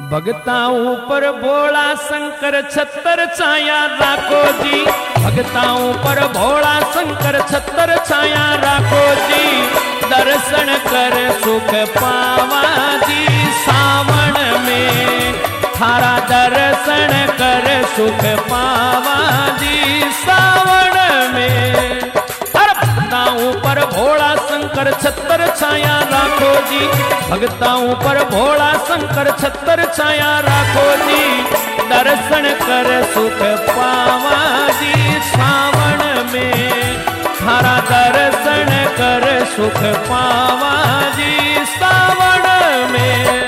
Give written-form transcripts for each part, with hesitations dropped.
भगता ऊपर भोला शंकर छत्तर छाया राखो जी। भगता ऊपर भोला शंकर छत्तर छाया राखो जी। दर्शन कर सुख पावा जी सावन में। थारा दर्शन कर सुख पावा जी सावन में। भगता ऊपर भोला शंकर छत्तर छाया राखो जी। भगता ऊपर भोला शंकर छत्तर छाया राखो जी। दर्शन कर सुख पावा जी सावन में। थारा दर्शन कर सुख पावा जी सावन में।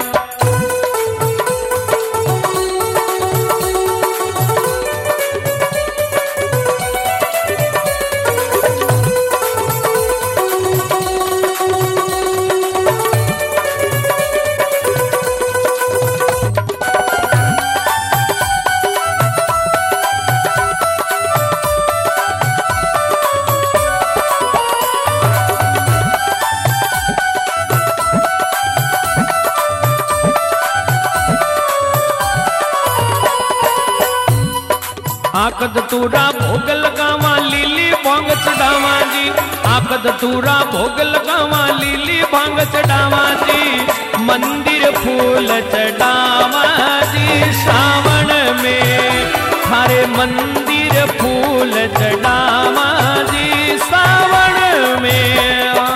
आकद तूरा भोग लगावा लीली भांग चढ़ावा जी। आकद तूरा भोग लगावा लीली भांग चढ़ावा जी। मंदिर फूल चढ़ावा जी सावन में। थारे मंदिर फूल चढ़ावा जी सावन में।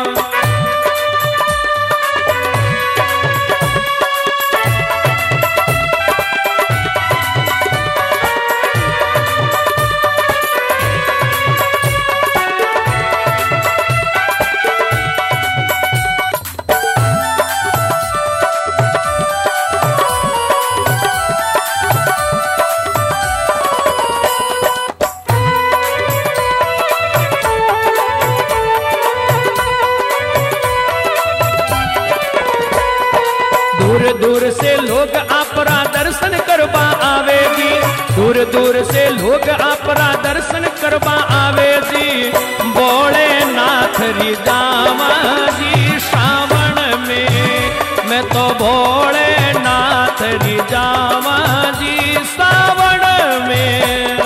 दूर दूर से लोग आपरा दर्शन करवा आवेगी। दूर दूर से लोग आपरा दर्शन करवा आवे जी। बोले नाथ रिजावा जी सावन में। मैं तो भोले नाथ रिजावा जी सावन में।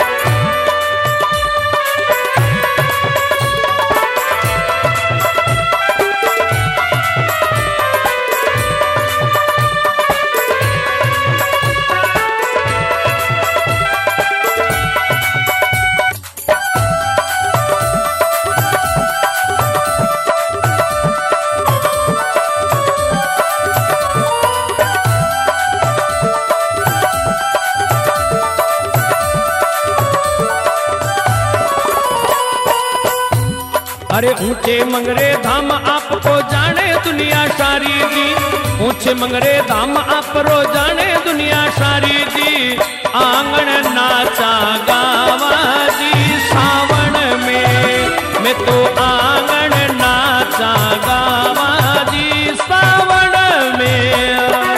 अरे ऊंचे मंगरे धाम आपको जाने दुनिया सारी जी। ऊंचे मंगरे धाम आपरो जाने दुनिया सारी जी। आंगन नाचा गावा जी सावन में। मैं तो आंगन नाचा गावा जी सावन में।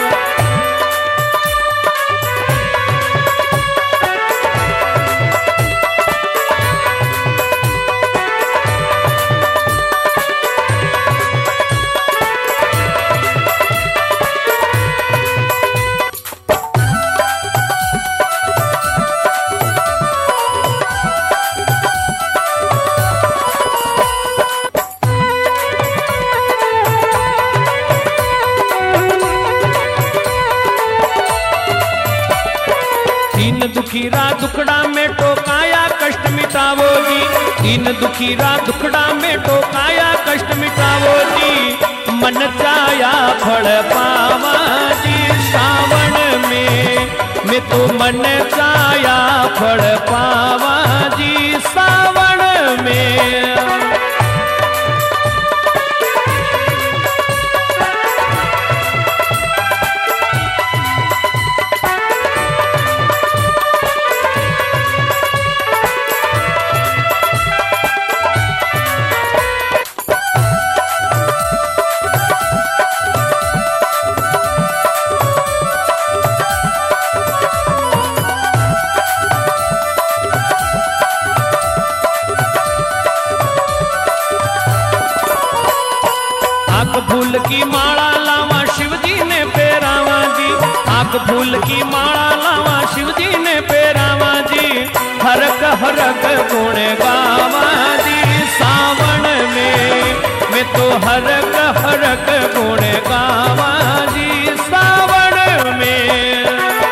दीन दुखीरा दुखड़ा में टोकाया कष्ट मिटावो जी। दीन दुखीरा दुखड़ा में टोकाया कष्ट मिटावो जी। मन चाया फल पावा जी सावन में। मैं तो मन चाया फल पावा जी सावन में। फूल की माला लावा शिव जी ने पेरावा जी। भांग फूल की माला लावा शिव जी ने पेरावा जी, हरक हरक गुण गावा जी सावन में, मैं तो हरक हरक गुण गावा जी सावन में।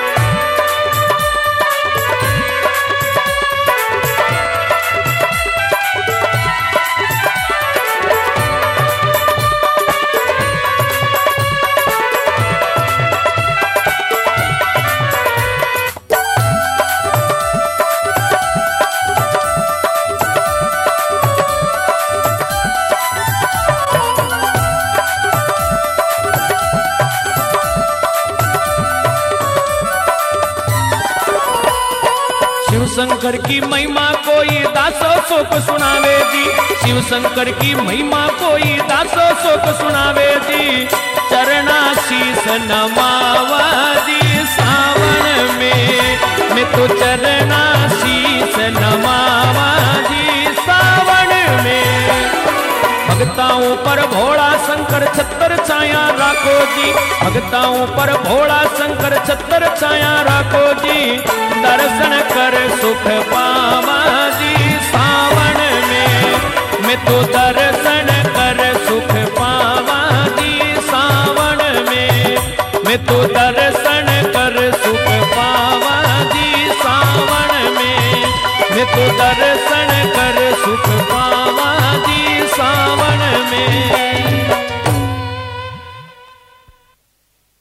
शिव शंकर की महिमा कोई दासों शोक सुनावे जी, शिव शंकर की महिमा कोई दासों शोक सुनावे जी, चरणाशीष नमावा जी सावन में, मैं तो चरणाशीष नमावा जी सावन में। भगताओं पर भोला शंकर छत्र छाया राखो जी, भगताओं पर भोला शंकर छत्र छाया राखो जी, दर्शन कर सुख पावा जी सावन में, मैं तो दर्शन कर सुख पावा जी सावन में, मैं तो दर्शन कर सुख पावा जी सावन में, मैं तो दर्शन